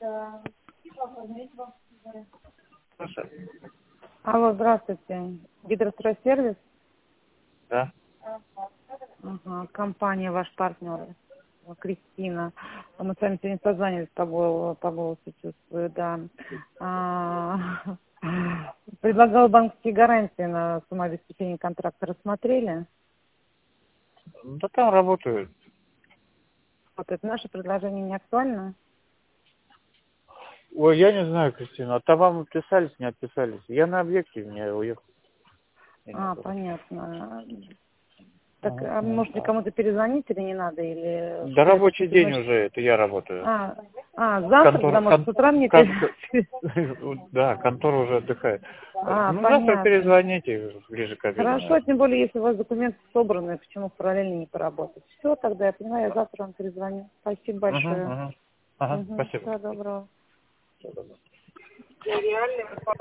Слушай. Алло, здравствуйте. Гидростройсервис? Да. Ага, компания ваш партнер, Кристина. Мы с вами сегодня созванивались по голосу, чувствую, да. Предлагал банковские гарантии на самообеспечение контракта. Рассмотрели? Да там работают. Вот это наше предложение не актуально? Ой, я не знаю, Кристина, а там вам отписались, не отписались? Я на объекте, меня уехал. Понятно. Так, Ага. может ли кому-то перезвонить или не надо? Или Да рабочий день уже, это я работаю. Завтра, тогда, может, с утра мне Да, контора уже отдыхает. Ну, завтра понятно. перезвоните ближе к обеду. Хорошо, тем более, если у вас документы собраны, почему параллельно не поработать? Все, тогда я понимаю, я завтра вам перезвоню. Спасибо большое. Ага, Всего спасибо. доброго. Всего доброго.